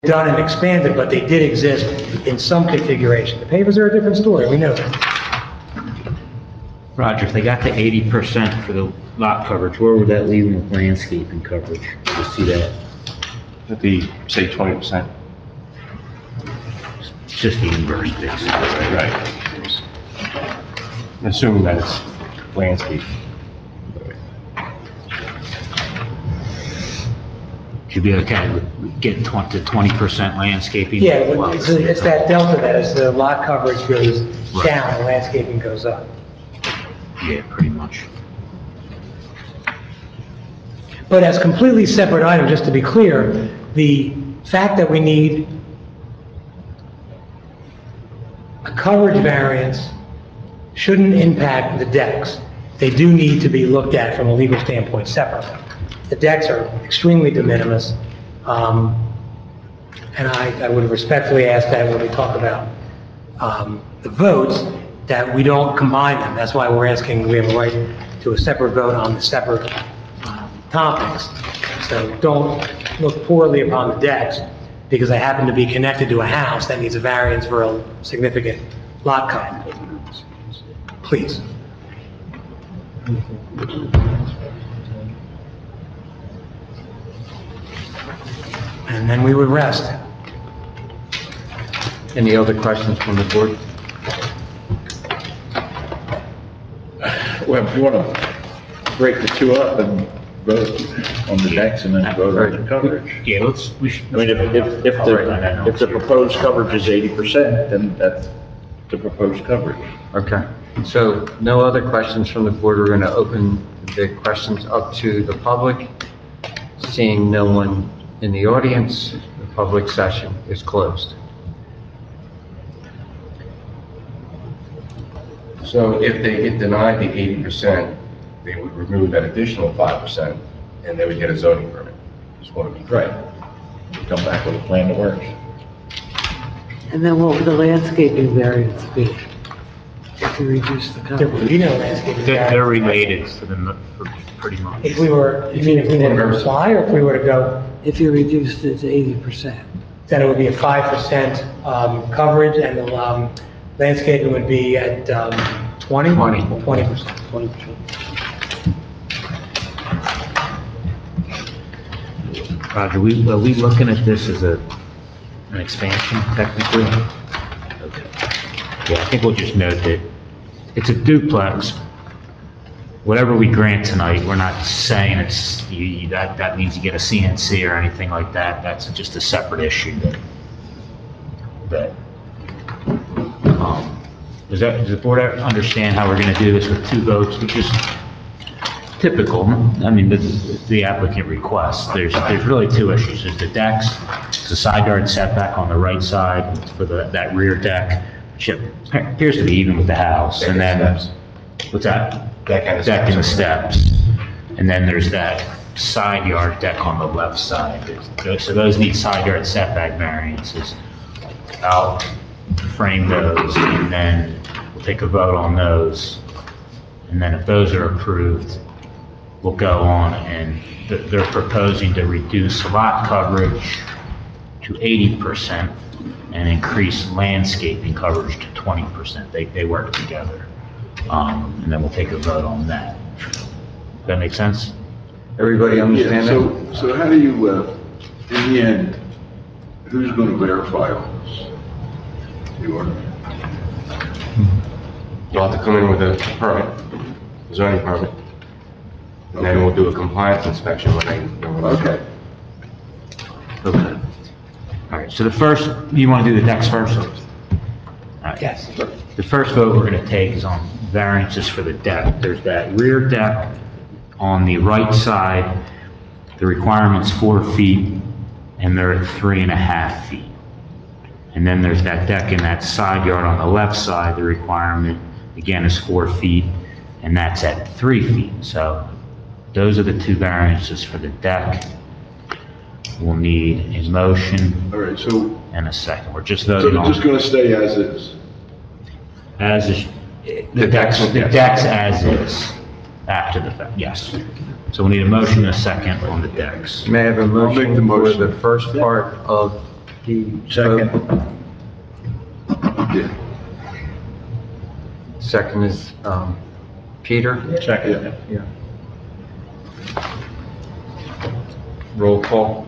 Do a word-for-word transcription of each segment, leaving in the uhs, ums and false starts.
done and expanded, but they did exist in some configuration. The pavers are a different story, we know that. Roger, if they got to eighty percent for the lot coverage, where would that leave them with landscaping coverage? You see that? At the, say, twenty percent. It's just the inverse, basically. Right. Assuming that it's landscape. Should be okay with getting twenty to twenty percent landscaping? Yeah, but Well, it's, it's that delta that as the lot coverage goes Right. down, the landscaping goes up. Yeah, pretty much. But as completely separate items, just to be clear, the fact that we need a coverage variance shouldn't impact the decks. They do need to be looked at from a legal standpoint separately. The decks are extremely de minimis, um, and I, I would respectfully ask that when we talk about um, the votes, that we don't combine them. That's why we're asking, we have a right to a separate vote on the separate uh, topics. So don't look poorly upon the decks because they happen to be connected to a house that needs a variance for a significant lot coverage. Please. And then we would rest. Any other questions from the board? Well, if you want to break the two up and vote on the decks and then vote on the coverage. Yeah, let's, we should. I mean, if, if, if the, if the proposed coverage is eighty percent, then that's the proposed coverage. Okay, so no other questions from the board. We're going to open the questions up to the public. Seeing no one in the audience, the public session is closed. So if they get denied the eighty percent, they would remove that additional five percent, and they would get a zoning permit. Just want to be clear. Right. Come back with a plan that works. And then what would the landscaping variance be to reduce the There coverage? would be no landscaping They're, they're variance. related to them, for- pretty much. If we were, you mean if we were to apply, or if we were to go, If you reduced it to eighty percent? then it would be a five percent um, coverage, and the um, landscaping would be at um, twenty? Twenty. Twenty percent. Twenty percent. Roger, we, are we looking at this as a, an expansion technically? Okay. Yeah, I think we'll just note that it's a duplex. Whatever we grant tonight, we're not saying it's, you, you- that, that means you get a C N C or anything like that. That's just a separate issue that, that, um, does that, does the board understand how we're gonna do this with two votes, which is typical? I mean, the, the applicant requests, there's, there's really two issues. There's the decks, it's the side yard setback on the right side for the, that rear deck, which appears to be even with the house, and then, what's that? Deck and the Deck and the steps. steps. And then there's that side yard deck on the left side. So those need side yard setback variances. I'll frame those, and then we'll take a vote on those. And then if those are approved, we'll go on, and th- they're proposing to reduce lot coverage to eighty percent and increase landscaping coverage to twenty percent. They, they work together. Um, and then we'll take a vote on that. Does that make sense? Everybody Yeah, understand that? so, so how do you, uh, in the end, who's going to verify all this? You are? You'll have to come in with a permit, a zoning permit, and then we'll do a compliance inspection when they. when they- Okay. Okay. All right, so the first, you want to do the decks first? All right. Yes. The first vote we're going to take is on variances for the deck. There's that rear deck on the right side. The requirement's four feet, and they're at three and a half feet. And then there's that deck in that side yard on the left side. The requirement, again, is four feet, and that's at three feet. So those are the two variances for the deck. We'll need a motion All right, so, and a second. We're just so voting it's just on, going to stay as is? as is, the decks, the decks as is, after the fact, yes. So we need a motion and a second on the decks. May I have a make the motion for motion. the first part of The Second. vote- Yeah. Second is, um, Peter? Second. Yeah. Roll call.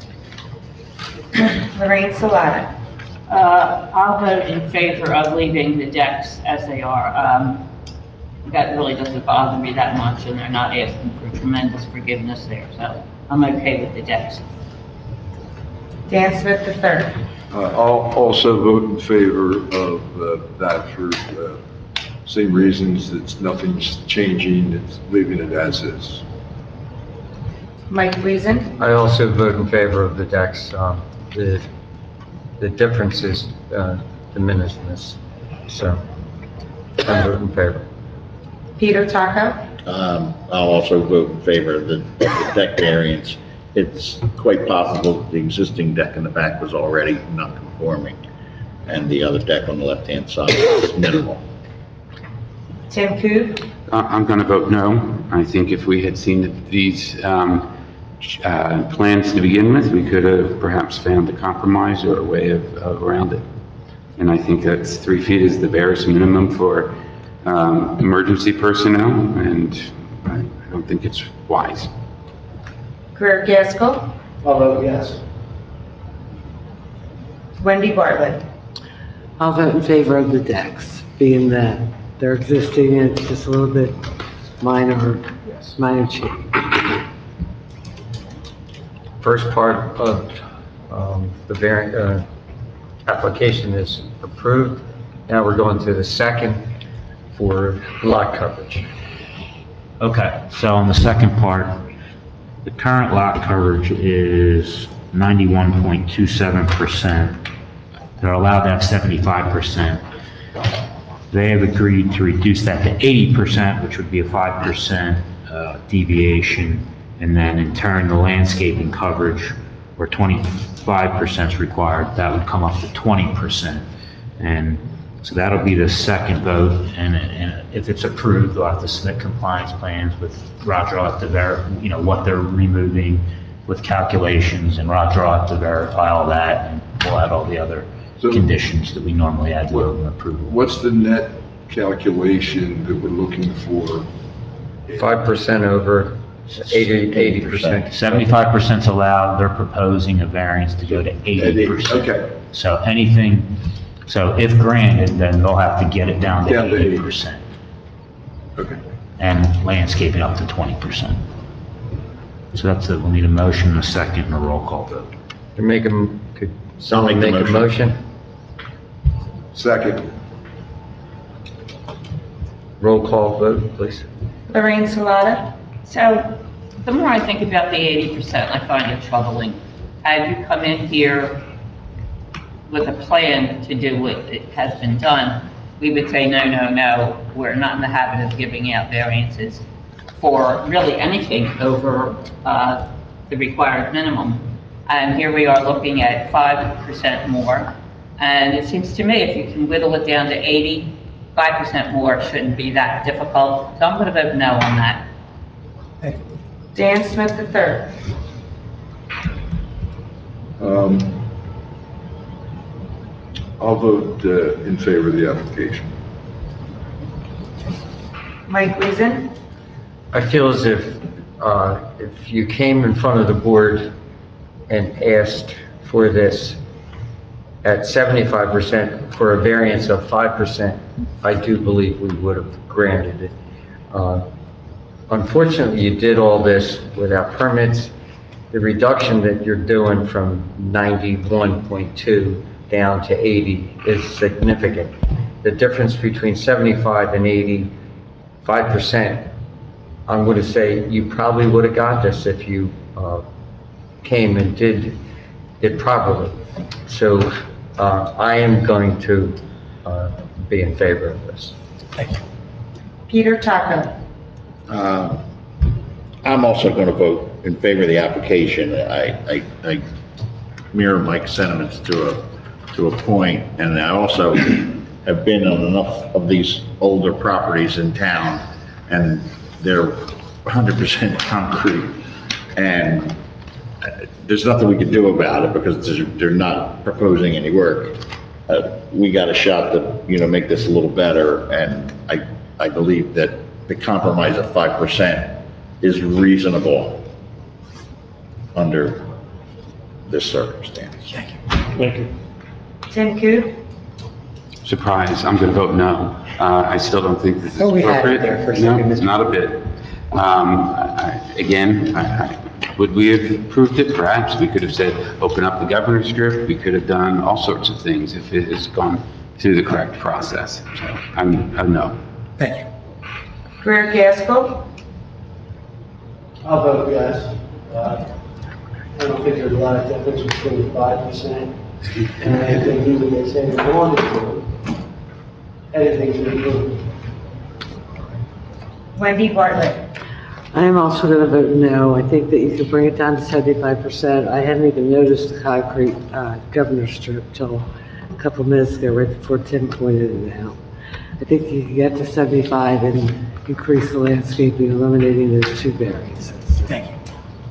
Lorraine Salata. Uh, I'll vote in favor of leaving the decks as they are. Um, That really doesn't bother me that much, and they're not asking for tremendous forgiveness there, so I'm okay with the decks. Dan Smith the third. Uh, I'll also vote in favor of uh, that for uh, same reasons. It's nothing's changing. It's leaving it as is. Mike Reason. I also vote in favor of the decks. Um, The, the difference is uh, de minimis, so I vote in favor. Peter Taco. Um, I'll also vote in favor of the of the deck variance. It's quite possible that the existing deck in the back was already non-conforming, and the other deck on the left-hand side is minimal. Tim Coop. I- I'm going to vote no. I think if we had seen these um, uh, plans to begin with, we could have perhaps found a compromise or a way of of around it. And I think that's three feet is the barest minimum for um, emergency personnel, and I I don't think it's wise. Greer Gaskell. I'll vote yes. Wendy Bartlett. I'll vote in favor of the decks, being that they're existing and it's just a little bit minor, minor change. First part of um, the variant, uh, application is approved. Now we're going to the second for lot coverage. Okay, so on the second part, the current lot coverage is ninety-one point two seven percent. They're allowed to have seventy-five percent. They have agreed to reduce that to eighty percent, which would be a five percent uh, deviation. And then in turn, the landscaping coverage, where twenty-five percent is required, that would come up to twenty percent. And so that'll be the second vote, and, and if it's approved, they'll have to submit compliance plans with Roger, will have to verify, you know, what they're removing with calculations, and Roger will have to verify all that, and we'll add all the other So- conditions that we normally add to an approval. What's the net calculation that we're looking for? Five percent over eighty, eighty percent. Seventy-five percent is allowed, they're proposing a variance to go to eighty percent. Okay. So anything, so if granted, then they'll have to get it down Down to to eighty percent, Okay. and landscaping up to twenty percent. So that's a, we'll need a motion, and a second, and a roll call vote. To make a, could someone make the make a motion? Second. Roll call vote, please. Lorraine Salata. So the more I think about the eighty percent, I find it troubling. Had you come in here with a plan to do what it has been done, we would say, no, no, no, we're not in the habit of giving out variances for really anything over uh, the required minimum. And here we are looking at five percent more. And it seems to me if you can whittle it down to eighty, five percent more shouldn't be that difficult. So I'm going to vote no on that. Dan Smith the third. Um, I'll vote uh, in favor of the application. Mike Reason. I feel as if, uh, if you came in front of the board and asked for this at seventy-five percent for a variance of five percent, I do believe we would have granted it. Uh, Unfortunately, you did all this without permits. The reduction that you're doing from ninety-one point two down to eighty is significant. The difference between seventy-five and eighty-five percent, I'm going to say you probably would have got this if you uh, came and did it properly. So uh, I am going to uh, be in favor of this. Peter Taco. Uh, I'm also going to vote in favor of the application. I, I, I mirror Mike's sentiments to a, to a point, and I also have been on enough of these older properties in town, and they're one hundred percent concrete, and there's nothing we can do about it because they're, they're not proposing any work. Uh, we got a shot to, you know, make this a little better, and I, I believe that the compromise of five percent is reasonable under this circumstance. Thank you. Tim Cook? Surprise, I'm going to vote no. Uh, I still don't think this is Oh, we had it appropriate. there for a No, second, Mister not a bit. Um, I- I- Again, I- I- would we have approved it? Perhaps. We could have said, open up the governor's script. We could have done all sorts of things if it has gone through the correct process. So I'm, a no. Thank you. Greer Gaskell? I'll vote yes. Uh, I don't think there's a lot of difference between five percent and anything new that they say they want to do. Anything's improved. Wendy Bartlett? I am also going to vote no. I think that you could bring it down to seventy-five percent. I hadn't even noticed the concrete uh, governor strip till a couple of minutes ago, right before Tim pointed it out. I think you can get to seventy-five and increase the landscaping, eliminating those two variances. Thank you.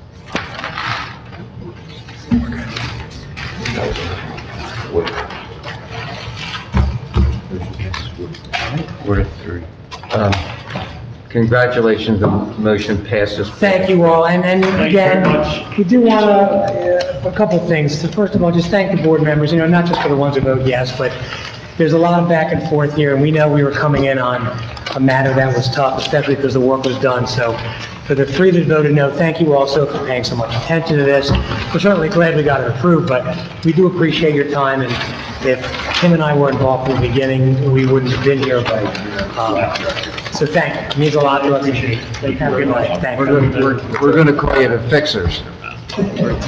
Four to three. Um, Congratulations, the motion passes. Thank you all, and, and again, we do want to, a couple of things. So first of all, just thank the board members, you know, not just for the ones who vote yes, but there's a lot of back and forth here, and we know we were coming in on a matter that was tough, especially because the work was done. So for the three that voted no, thank you also for paying so much attention to this. We're certainly glad we got it approved, but we do appreciate your time, and if Tim and I were involved from the beginning, we wouldn't have been here, but, um, so thank you. It means a lot to us. Have a good night. Thank We're you. gonna, we're, we're gonna call you the fixers. I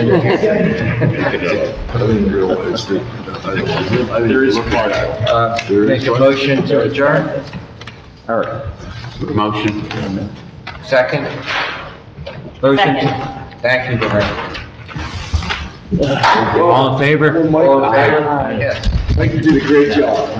didn't realize that. I didn't look like it. Uh, make a motion to adjourn? All right. Motion. Second? Motion? Second. Thank you, Lorraine. All in favor? All in favor? Yes. I think you did a great job.